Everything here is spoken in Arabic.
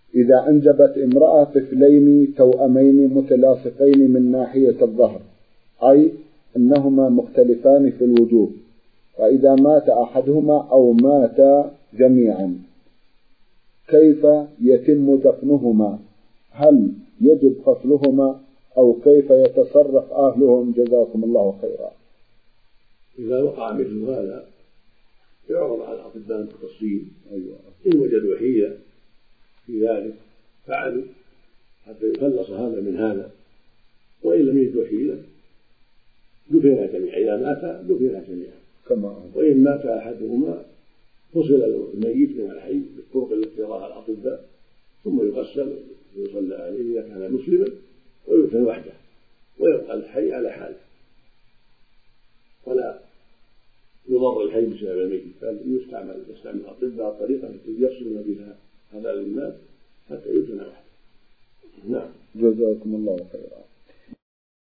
إذا أنجبت امرأة طفلين توأمين متلاصقين من ناحية الظهر، أي أنهما مختلفان في الوجوه، فإذا مات أحدهما أو مات جميعا كيف يتم دفنهما؟ هل يجب قتلهما أو كيف يتصرف أهلهم جزاكم الله خيرا؟ إذا وقع مثل هذا يعرض على الأطباء المختصين، إن وجدوا حيلة في ذلك فعلوا حتى يخلص هذا من هذا، وإن لم يجدوا حيلة دفنا جميعا، إذا مات دفنا جميعا، وإن مات أحدهما فصل الميت من الحي بالطرق التي يراها الأطباء، ثم يغسل ويصلى عليه إذا كان مسلما ويدفن وحده، ويبقى الحي على حاله ولا يضر الحي بسبب الميت، بل يستعمل الأطباء الطريقة التي يفصلون بها هذا الناس حتى يدفن وحده. نعم، جزاكم الله خيرا.